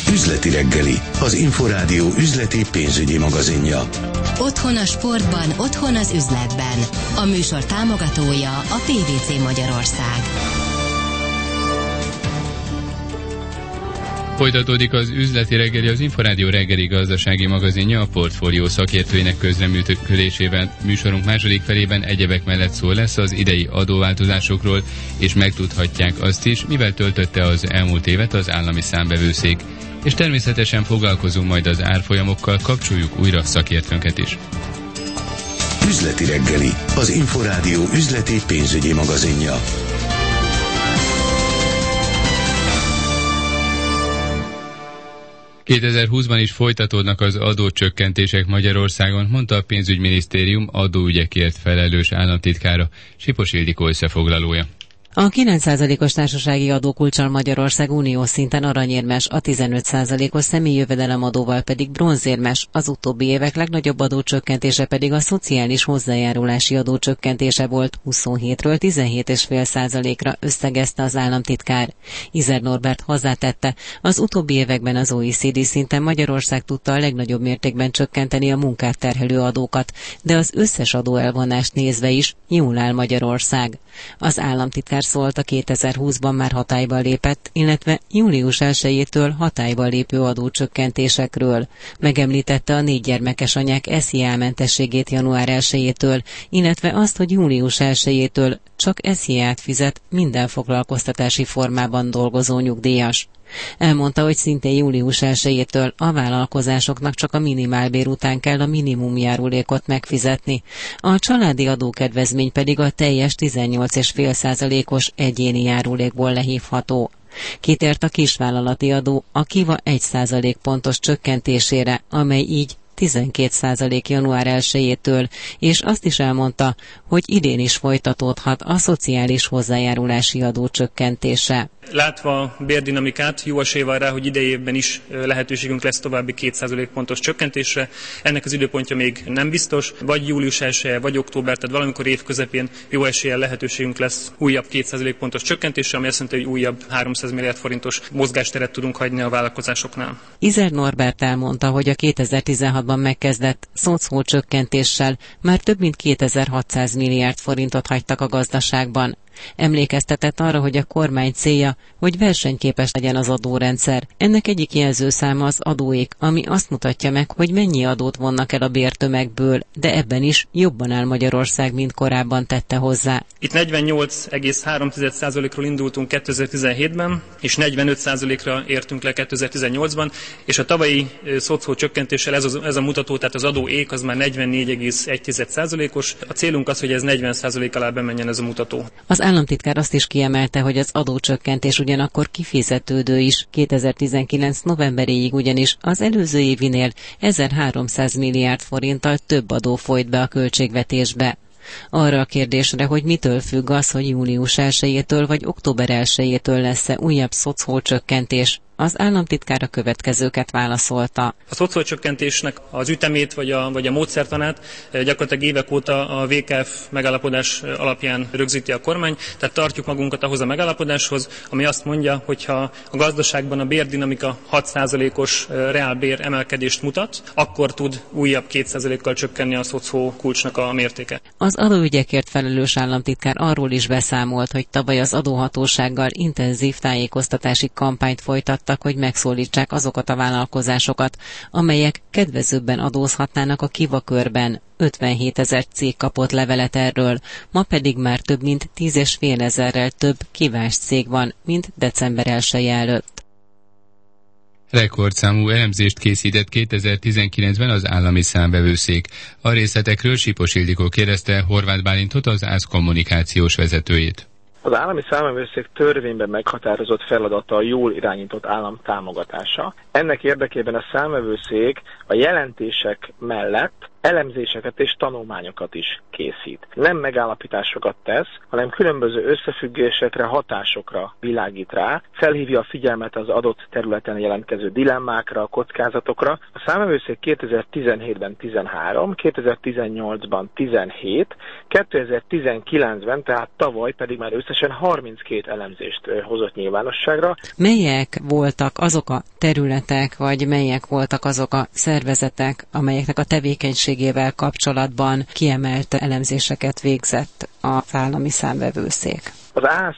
Üzleti reggeli, az Inforádió üzleti pénzügyi magazinja. Otthon a sportban, otthon az üzletben. A műsor támogatója a PVC Magyarország. Folytatódik az üzleti reggeli, az Inforádió reggeli gazdasági magazinja a portfólió szakértőinek közreműködésével. Műsorunk második felében egyebek mellett szó lesz az idei adóváltozásokról, és megtudhatják azt is, mivel töltötte az elmúlt évet az állami számvevőszék. És természetesen foglalkozunk majd az árfolyamokkal, kapcsoljuk újra szakértőnket is. Üzleti reggeli, az Inforádió üzleti pénzügyi magazinja. ...2020-ban is folytatódnak az adócsökkentések Magyarországon, mondta a pénzügyminisztérium adóügyekért felelős államtitkára, Sipos Ildikó összefoglalója. A 9%-os társasági adókulccsal Magyarország uniós szinten aranyérmes, a 15%-os személyi jövedelemadóval pedig bronzérmes, az utóbbi évek legnagyobb adócsökkentése pedig a szociális hozzájárulási adócsökkentése volt, 27-ről 17,5%-ra összegezte az államtitkár. Izer Norbert hozzátette, az utóbbi években az OECD szinten Magyarország tudta a legnagyobb mértékben csökkenteni a munkát terhelő adókat, de az összes adóelvonást nézve is jól áll Magyarország. Az államtitkár szólt a 2020-ban már hatályba lépett, illetve július 1-től hatályba lépő adócsökkentésekről. Megemlítette a 4 gyermekes anyák SZIA-mentességét január 1-től, illetve azt, hogy július 1-től csak SZIA-t fizet minden foglalkoztatási formában dolgozó nyugdíjas. Elmondta, hogy szintén július 1-től a vállalkozásoknak csak a minimálbér után kell a minimumjárulékot megfizetni. A családi adókedvezmény pedig a teljes 18,5%-os egyéni járulékból lehívható. Kitért a kisvállalati adó a KIVA 1% pontos csökkentésére, amely így 12% január 1-től, és azt is elmondta, hogy idén is folytatódhat a szociális hozzájárulási adó csökkentése. Látva a bérdinamikát, jó esély van rá, hogy idei évben is lehetőségünk lesz további 2% pontos csökkentésre. Ennek az időpontja még nem biztos, vagy július 1-e, vagy október, tehát valamikor év közepén jó eséllyel lehetőségünk lesz újabb 2% pontos csökkentésre, ami azt jelenti, hogy újabb 300 milliárd forintos mozgásteret tudunk hagyni a vállalkozásoknál. Izer Norbert elmondta, hogy a 2016-ban megkezdett szocó csökkentéssel már több mint 2600 milliárd forintot hagytak a gazdaságban. Emlékeztetett arra, hogy a kormány célja, hogy versenyképes legyen az adórendszer. Ennek egyik jelzőszáma az adóék, ami azt mutatja meg, hogy mennyi adót vonnak el a bértömegből, de ebben is jobban áll Magyarország, mint korábban, tette hozzá. Itt 48,3%-ról indultunk 2017-ben, és 45%-ra értünk le 2018-ban, és a tavalyi szocó csökkentéssel ez a mutató, tehát az adóék az már 44,1%-os. A célunk az, hogy ez 40% alá bemenjen ez a mutató. Az államtitkár azt is kiemelte, hogy az adócsökkentés ugyanakkor kifizetődő is. 2019. novemberéig ugyanis az előző évinél 1300 milliárd forinttal több adó folyt be a költségvetésbe. Arra a kérdésre, hogy mitől függ az, hogy július 1-től vagy október 1-től lesz-e újabb szocócsökkentés, az államtitkár a következőket válaszolta. A szocócsökkentésnek az ütemét vagy a módszertanát gyakorlatilag évek óta a VKF megállapodás alapján rögzíti a kormány, tehát tartjuk magunkat ahhoz a megállapodáshoz, ami azt mondja, hogyha a gazdaságban a bérdinamika 6%-os reálbér emelkedést mutat, akkor tud újabb 2%-kal csökkenni a szocó kulcsnak a mértéke. Az adóügyekért felelős államtitkár arról is beszámolt, hogy tavaly az adóhatósággal intenzív tájékoztatási kampányt folytattak, hogy megszólítsák azokat a vállalkozásokat, amelyek kedvezőbben adózhatnának a KIVA körben. 57 000 cég kapott levelet erről, ma pedig már több mint 10,5 ezerrel több kivás cég van, mint december 1 előtt. Rekordszámú elemzést készített 2019-ben az állami számvevőszék. A részletekről Sipos Ildikó kérdezte Horváth Bálintot, az ÁSZ kommunikációs vezetőjét. Az állami számvevőszék törvényben meghatározott feladata a jól irányított állam támogatása. Ennek érdekében a számvevőszék a jelentések mellett elemzéseket és tanulmányokat is készít. Nem megállapításokat tesz, hanem különböző összefüggésekre, hatásokra világít rá, felhívja a figyelmet az adott területen jelentkező dilemmákra, kockázatokra. A számvevőszék 2017-ben 13, 2018-ban 17, 2019-ben, tehát tavaly pedig már összesen 32 elemzést hozott nyilvánosságra. Melyek voltak azok a területek, vagy melyek voltak azok a szervezetek, amelyeknek a tevékenységével kapcsolatban kiemelt elemzéseket végzett az állami számvevőszék? Az ÁSZ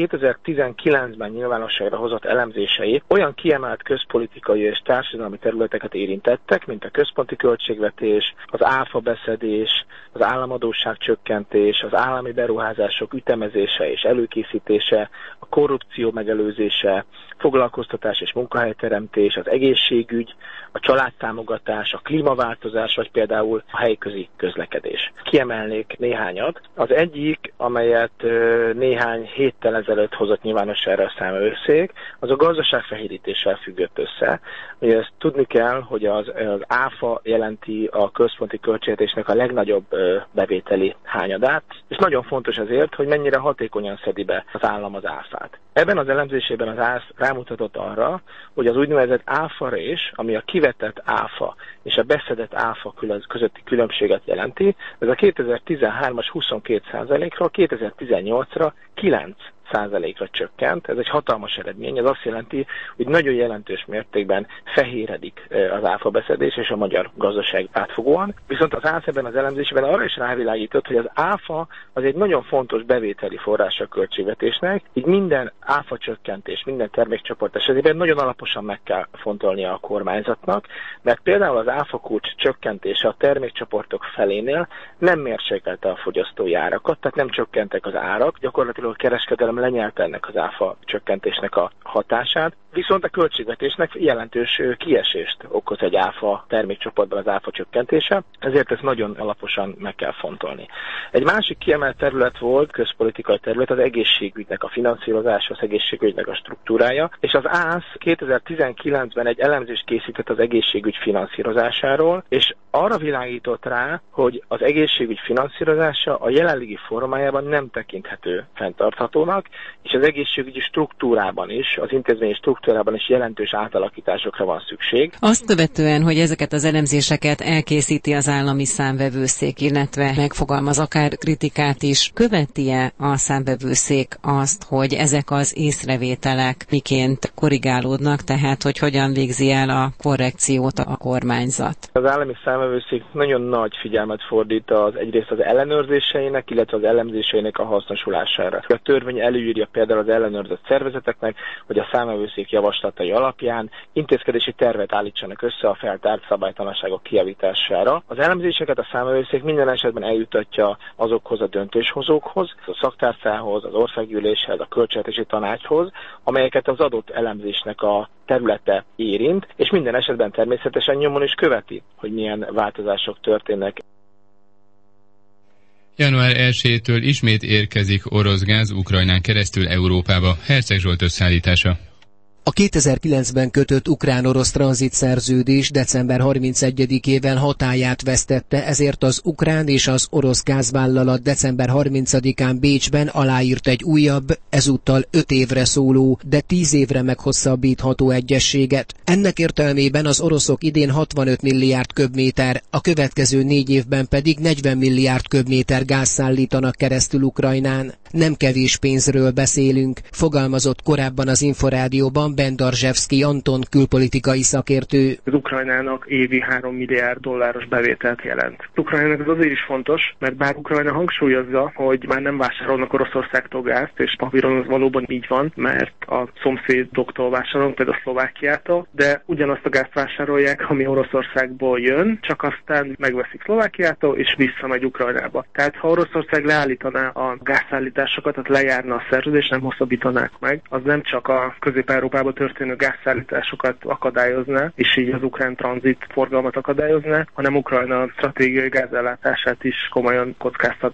2019-ben nyilvánosságra hozott elemzései olyan kiemelt közpolitikai és társadalmi területeket érintettek, mint a központi költségvetés, az áfa beszedés, az államadósság csökkentés, az állami beruházások ütemezése és előkészítése, a korrupció megelőzése, foglalkoztatás és munkahelyteremtés, az egészségügy, a családtámogatás, a klímaváltozás, vagy például a helyközi közlekedés. Kiemelnék néhányat. Az egyik, amelyet néhány héttel ezelőtt hozott nyilvánosságra a számvevőszék, az a gazdaságfehérítéssel függött össze. Ugye ezt tudni kell, hogy az áfa jelenti a központi költségvetésnek a legnagyobb bevételi hányadát, és nagyon fontos ezért, hogy mennyire hatékonyan szedi be az állam az áfát. Ebben az elemzésében az ÁSZ rámutatott arra, hogy az úgynevezett áfarés, ami a kivetett áfa és a beszedett áfa közötti különbséget jelenti, ez a 2013-as 22%-ról 2018-ra 9%-ra csökkent. Ez egy hatalmas eredmény, ez azt jelenti, hogy nagyon jelentős mértékben fehéredik az áfabeszedés és a magyar gazdaság átfogóan. Viszont az ÁSZ ebben az elemzésben arra is rávilágított, hogy az áfa az egy nagyon fontos bevételi forrása a költségvetésnek, így minden áfa csökkentés, minden termékcsoport esetében nagyon alaposan meg kell fontolnia a kormányzatnak, mert például az áfa kulcs csökkentése a termékcsoportok felénél nem mérsékelte a fogyasztói árakat, tehát nem csökkentek az árak, gyakorlatilag a kereskedelem lenyelte ennek az áfa csökkentésnek a hatását, viszont a költségvetésnek jelentős kiesést okoz egy áfa termékcsoportban az áfa csökkentése, ezért ezt nagyon alaposan meg kell fontolni. Egy másik kiemelt terület volt, közpolitikai terület, az egészségügynek a finanszírozása, az egészségügynek a struktúrája, és az ÁSZ 2019-ben egy elemzést készített az egészségügy finanszírozásáról, és arra világított rá, hogy az egészségügy finanszírozása a jelenlegi formájában nem tekinthető fenntarthatónak, és az egészségügyi struktúrában is, az intézményi struktúrában is jelentős átalakításokra van szükség. Azt követően, hogy ezeket az elemzéseket elkészíti az állami számvevőszék, illetve megfogalmaz akár kritikát is, követi-e a számvevőszék azt, hogy ezek az észrevételek miként korrigálódnak, tehát hogy hogyan végzi el a korrekciót a kormányzat? Az állami számvevőszék nagyon nagy figyelmet fordít egyrészt az ellenőrzéseinek, illetve az elemzéseinek a hasznosulására. A törvény előírja például az ellenőrzött szervezeteknek, hogy a számvevőszék javaslatai alapján intézkedési tervet állítsanak össze a feltárt szabálytalanságok kijavítására. Az elemzéseket a számvevőszék minden esetben eljutatja azokhoz a döntéshozókhoz, a szaktárcához, az országgyűléshez, a költségvetési tanácshoz, amelyeket az adott elemzésnek a területe érint, és minden esetben természetesen nyomon is követi, hogy milyen változások történnek. Január 1-től ismét érkezik orosz gáz Ukrajnán keresztül Európába. Herceg Zsolt összeállítása. A 2009-ben kötött ukrán-orosz tranzitszerződés december 31-ével hatályát vesztette, ezért az ukrán és az orosz gázvállalat december 30-án Bécsben aláírt egy újabb, ezúttal 5 évre szóló, de 10 évre meghosszabbítható egyezséget. Ennek értelmében az oroszok idén 65 milliárd köbméter, a következő 4 évben pedig 40 milliárd köbméter gáz szállítanak keresztül Ukrajnán. Nem kevés pénzről beszélünk, fogalmazott korábban az Inforádióban Bendarzsevszky Anton külpolitikai szakértő. Az Ukrajnának évi 3 milliárd dolláros bevételt jelent. Ukrajnának ez azért is fontos, mert bár Ukrajna hangsúlyozza, hogy már nem vásárolnak Oroszországtól gázt, és papíron az valóban így van, mert a szomszédoktól vásárolnak, például a Szlovákiától, de ugyanazt a gázt vásárolják, ami Oroszországból jön, csak aztán megveszik Szlovákiától, és visszamegy Ukrajnába. Tehát ha Oroszország leállítaná a gázszállításokat, tehát lejárna a szerződés, nem hosszabbítanák meg, az nem csak a Közép-Európában történő gázszállításokat akadályozná, és így az ukrán tranzit forgalmat akadályozná, hanem Ukrajna stratégiai gázellátását is komolyan kockáztatná. A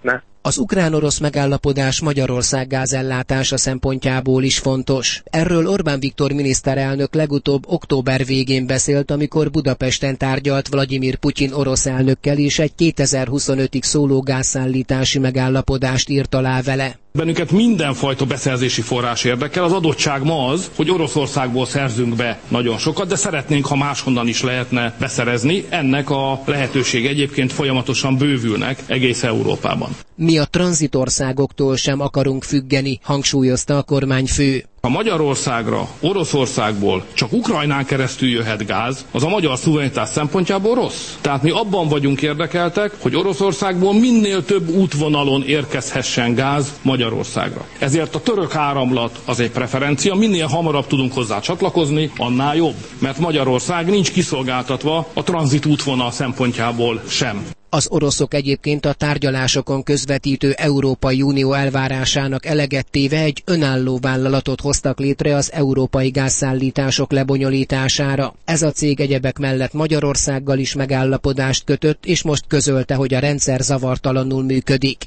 Az ukrán-orosz megállapodás Magyarország gázellátása szempontjából is fontos. Erről Orbán Viktor miniszterelnök legutóbb október végén beszélt, amikor Budapesten tárgyalt Vladimir Putyin orosz elnökkel, és egy 2025-ig szóló gázszállítási megállapodást írt alá vele. Bennünket mindenfajta beszerzési forrás érdekel. Az adottság ma az, hogy Oroszországból szerzünk be nagyon sokat, de szeretnénk, ha máshonnan is lehetne beszerezni. Ennek a lehetőség egyébként folyamatosan bővülnek egész Európában. Mi a tranzitországoktól sem akarunk függeni, hangsúlyozta a kormányfő. Ha Magyarországra, Oroszországból csak Ukrajnán keresztül jöhet gáz, az a magyar szuverenitás szempontjából rossz. Tehát mi abban vagyunk érdekeltek, hogy Oroszországból minél több útvonalon érkezhessen gáz Magyarországra. Ezért a török áramlat az egy preferencia, minél hamarabb tudunk hozzá csatlakozni, annál jobb. Mert Magyarország nincs kiszolgáltatva a tranzit útvonal szempontjából sem. Az oroszok egyébként a tárgyalásokon közvetítő Európai Unió elvárásának eleget téve egy önálló vállalatot hoztak létre az európai gázszállítások lebonyolítására. Ez a cég egyebek mellett Magyarországgal is megállapodást kötött, és most közölte, hogy a rendszer zavartalanul működik.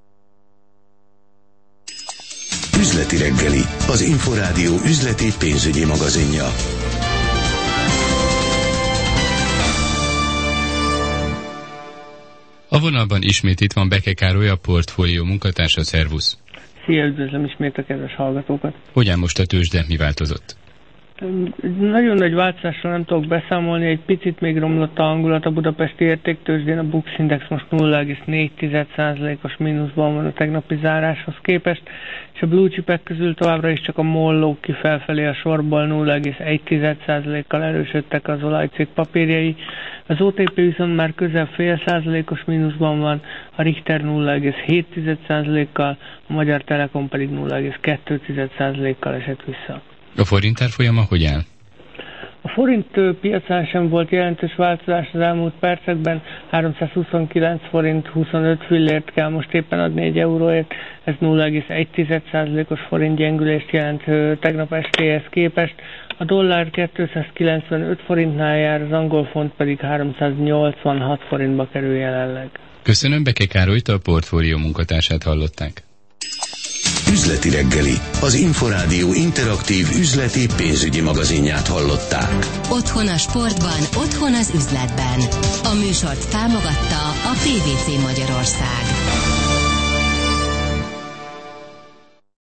Üzleti reggeli, az Inforádió üzleti pénzügyi magazinja. A vonalban ismét itt van Beke Károly, a portfólió munkatársa. Szervusz! Szia, üdvözlöm ismét a kedves hallgatókat! Hogyan most a tőzsde, mi változott? Nagyon nagy változásról nem tudok beszámolni, egy picit még romlott a hangulat a budapesti értéktőzsdén, a Bux Index most 0,4%-os mínuszban van a tegnapi záráshoz képest, és a blue chipek közül továbbra is csak a MOL lóg ki felfelé a sorból, 0,1%-kal erősödtek az olajcég papírjai, az OTP viszont már közel 0,5%-os mínuszban van, a Richter 0,7%-kal, a Magyar Telekom pedig 0,2%-kal esett vissza. A forint árfolyama hogy áll? A forint piacán sem volt jelentős változás az elmúlt percekben, 329 forint 25 fillért kell most éppen adni egy euróért, ez 0,1%-os forint gyengülést jelent tegnap estéhez képest. A dollár 295 forintnál jár, az angol font pedig 386 forintba kerül jelenleg. Köszönöm, Beke Károlyt, a portfólió munkatársát hallották. Üzleti reggeli, az Inforádió interaktív üzleti pénzügyi magazinját hallották. Otthon a sportban, otthon az üzletben. A műsort támogatta a PVC Magyarország.